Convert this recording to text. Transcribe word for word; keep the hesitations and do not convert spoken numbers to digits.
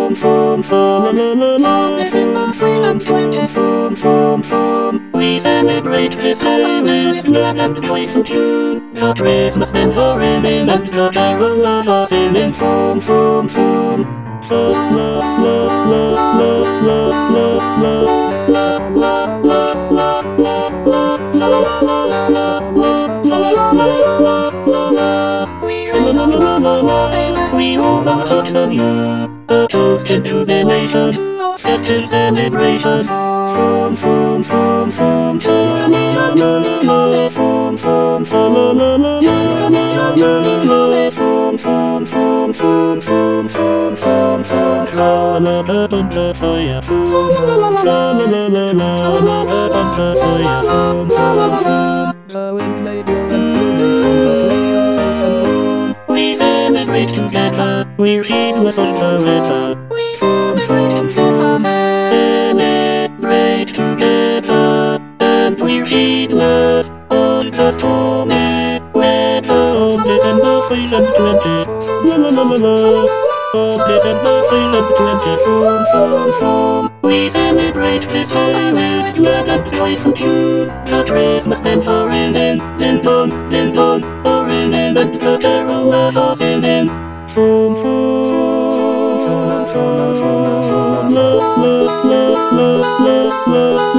Foom, foom, foom, la la la la. It's in the freedom twenty. Foom, foom, foom. We celebrate this holiday with glad and joyful tune. The Christmas bells are ringing and the carolers are singing. Foom, foom, foom. Foom, la la la la la la la la la la la la. We all love the year, a toast to jubilation, festive celebration. Foom, foom, foom, foom, just a little lolly, foom, foom, foom, la la la, just a little lolly, foom, foom, foom, foom, foom, foom, foom, foom, la la la la fire, foom, la la la la la la la la fire, foom, foom, foom. The wind may blow and snow may fall, but we are safe and warm. We celebrate together, we read whistle forever. We celebrate together, celebrate together, and we read words on the stormy weather of December freedom twenty. La la la la la. Of December freedom twenty. Foom, foom, foom. We celebrate this holiday with glad and joyful tune. The Christmas bells are ringing, ding dong, ding dong, are ringing, and the carolers are singing. Foom, foom, foom, foom, foom, la la la la la la.